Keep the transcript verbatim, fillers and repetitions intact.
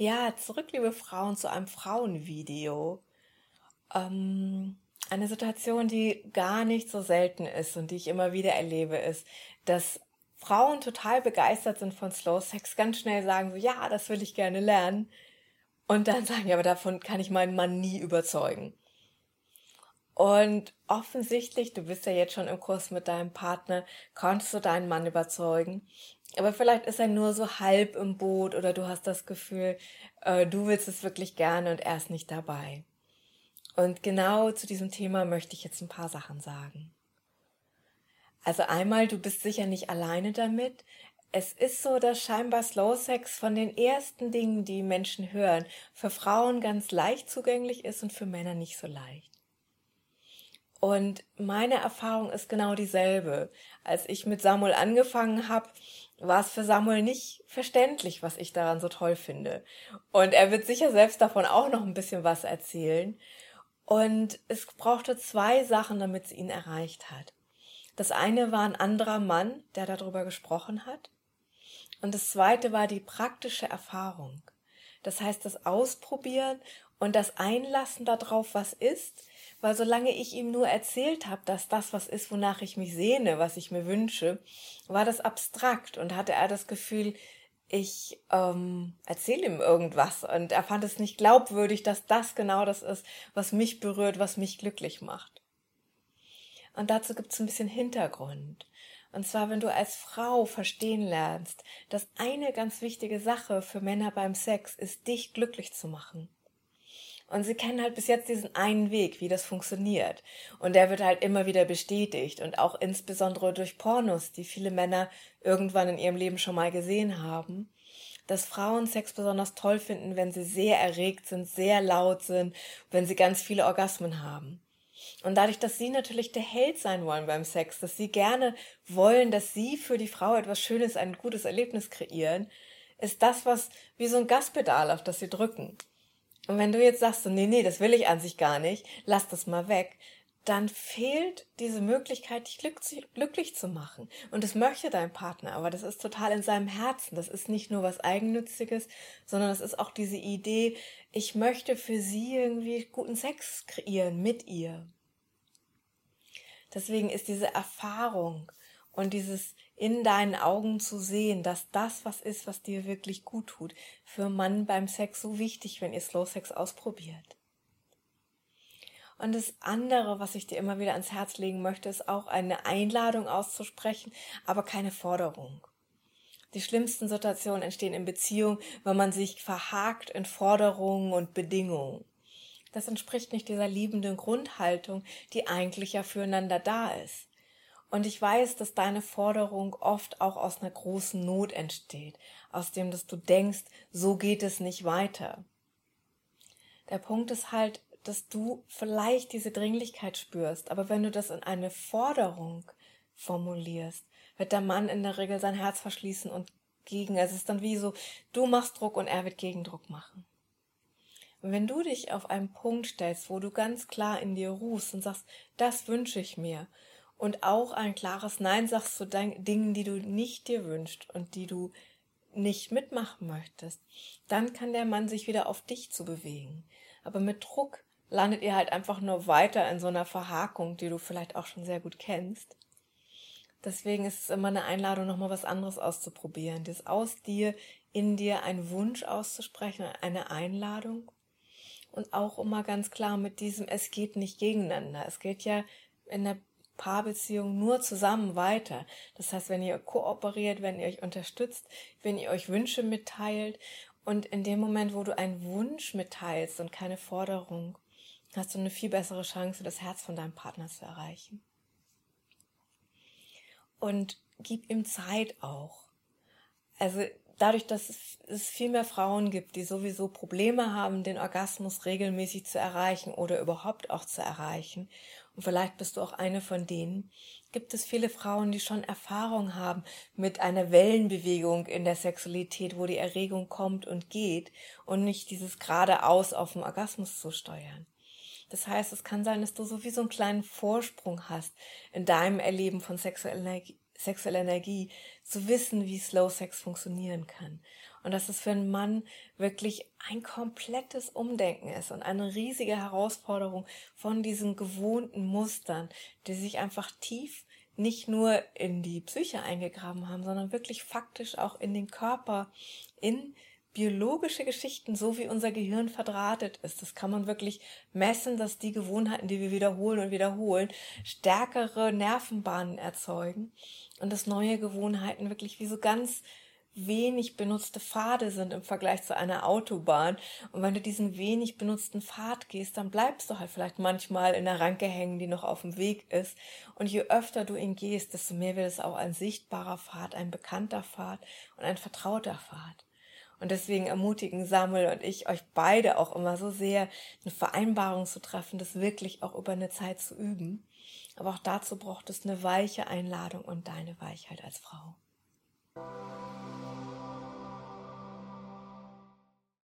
Ja, zurück, liebe Frauen, zu einem Frauenvideo. Ähm, eine Situation, die gar nicht so selten ist und die ich immer wieder erlebe, ist, dass Frauen total begeistert sind von Slow Sex, ganz schnell sagen so, ja, das will ich gerne lernen. Und dann sagen, ja, aber davon kann ich meinen Mann nie überzeugen. Und offensichtlich, du bist ja jetzt schon im Kurs mit deinem Partner, konntest du deinen Mann überzeugen. Aber vielleicht ist er nur so halb im Boot oder du hast das Gefühl, äh, du willst es wirklich gerne und er ist nicht dabei. Und genau zu diesem Thema möchte ich jetzt ein paar Sachen sagen. Also einmal, du bist sicher nicht alleine damit. Es ist so, dass scheinbar Slow Sex von den ersten Dingen, die Menschen hören, für Frauen ganz leicht zugänglich ist und für Männer nicht so leicht. Und meine Erfahrung ist genau dieselbe. Als ich mit Samuel angefangen habe, war es für Samuel nicht verständlich, was ich daran so toll finde. Und er wird sicher selbst davon auch noch ein bisschen was erzählen. Und es brauchte zwei Sachen, damit es ihn erreicht hat. Das eine war ein anderer Mann, der darüber gesprochen hat. Und das zweite war die praktische Erfahrung. Das heißt, das Ausprobieren und das Einlassen darauf, was ist. Weil solange ich ihm nur erzählt habe, dass das was ist, wonach ich mich sehne, was ich mir wünsche, war das abstrakt und hatte er das Gefühl, ich ähm, erzähle ihm irgendwas. Und er fand es nicht glaubwürdig, dass das genau das ist, was mich berührt, was mich glücklich macht. Und dazu gibt es ein bisschen Hintergrund. Und zwar, wenn du als Frau verstehen lernst, dass eine ganz wichtige Sache für Männer beim Sex ist, dich glücklich zu machen. Und sie kennen halt bis jetzt diesen einen Weg, wie das funktioniert. Und der wird halt immer wieder bestätigt. Und auch insbesondere durch Pornos, die viele Männer irgendwann in ihrem Leben schon mal gesehen haben, dass Frauen Sex besonders toll finden, wenn sie sehr erregt sind, sehr laut sind, wenn sie ganz viele Orgasmen haben. Und dadurch, dass sie natürlich der Held sein wollen beim Sex, dass sie gerne wollen, dass sie für die Frau etwas Schönes, ein gutes Erlebnis kreieren, ist das was wie so ein Gaspedal, auf das sie drücken. Und wenn du jetzt sagst, so, nee, nee, das will ich an sich gar nicht, lass das mal weg, dann fehlt diese Möglichkeit, dich glücklich zu machen. Und das möchte dein Partner, aber das ist total in seinem Herzen. Das ist nicht nur was Eigennütziges, sondern das ist auch diese Idee, ich möchte für sie irgendwie guten Sex kreieren mit ihr. Deswegen ist diese Erfahrung und dieses in deinen Augen zu sehen, dass das was ist, was dir wirklich gut tut, für einen Mann beim Sex so wichtig, wenn ihr Slow Sex ausprobiert. Und das andere, was ich dir immer wieder ans Herz legen möchte, ist auch eine Einladung auszusprechen, aber keine Forderung. Die schlimmsten Situationen entstehen in Beziehungen, wenn man sich verhakt in Forderungen und Bedingungen. Das entspricht nicht dieser liebenden Grundhaltung, die eigentlich ja füreinander da ist. Und ich weiß, dass deine Forderung oft auch aus einer großen Not entsteht, aus dem, dass du denkst, so geht es nicht weiter. Der Punkt ist halt, dass du vielleicht diese Dringlichkeit spürst, aber wenn du das in eine Forderung formulierst, wird der Mann in der Regel sein Herz verschließen und gegen, es ist dann wie so, du machst Druck und er wird Gegendruck machen. Und wenn du dich auf einen Punkt stellst, wo du ganz klar in dir ruhst und sagst, das wünsche ich mir, und auch ein klares Nein sagst zu Dingen, die du nicht dir wünschst und die du nicht mitmachen möchtest, dann kann der Mann sich wieder auf dich zu bewegen. Aber mit Druck landet ihr halt einfach nur weiter in so einer Verhakung, die du vielleicht auch schon sehr gut kennst. Deswegen ist es immer eine Einladung, nochmal was anderes auszuprobieren. Das aus dir, in dir einen Wunsch auszusprechen, eine Einladung. Und auch immer ganz klar mit diesem, es geht nicht gegeneinander. Es geht ja in der Paarbeziehung nur zusammen weiter. Das heißt, wenn ihr kooperiert, wenn ihr euch unterstützt, wenn ihr euch Wünsche mitteilt und in dem Moment, wo du einen Wunsch mitteilst und keine Forderung, hast du eine viel bessere Chance, das Herz von deinem Partner zu erreichen. Und gib ihm Zeit auch. Also dadurch, dass es viel mehr Frauen gibt, die sowieso Probleme haben, den Orgasmus regelmäßig zu erreichen oder überhaupt auch zu erreichen, und vielleicht bist du auch eine von denen, gibt es viele Frauen, die schon Erfahrung haben mit einer Wellenbewegung in der Sexualität, wo die Erregung kommt und geht und nicht dieses geradeaus auf den Orgasmus zu steuern. Das heißt, es kann sein, dass du sowieso einen kleinen Vorsprung hast in deinem Erleben von sexueller Energie, sexuelle Energie, zu wissen, wie Slow Sex funktionieren kann. und dass es für einen Mann wirklich ein komplettes Umdenken ist und eine riesige Herausforderung von diesen gewohnten Mustern, die sich einfach tief nicht nur in die Psyche eingegraben haben, sondern wirklich faktisch auch in den Körper, in biologische Geschichten, so wie unser Gehirn verdrahtet ist. Das kann man wirklich messen, dass die Gewohnheiten, die wir wiederholen und wiederholen, stärkere Nervenbahnen erzeugen und dass neue Gewohnheiten wirklich wie so ganz wenig benutzte Pfade sind im Vergleich zu einer Autobahn. Und wenn du diesen wenig benutzten Pfad gehst, dann bleibst du halt vielleicht manchmal in der Ranke hängen, die noch auf dem Weg ist. Und je öfter du ihn gehst, desto mehr wird es auch ein sichtbarer Pfad, ein bekannter Pfad und ein vertrauter Pfad. Und deswegen ermutigen Samuel und ich euch beide auch immer so sehr, eine Vereinbarung zu treffen, das wirklich auch über eine Zeit zu üben. Aber auch dazu braucht es eine weiche Einladung und deine Weichheit als Frau.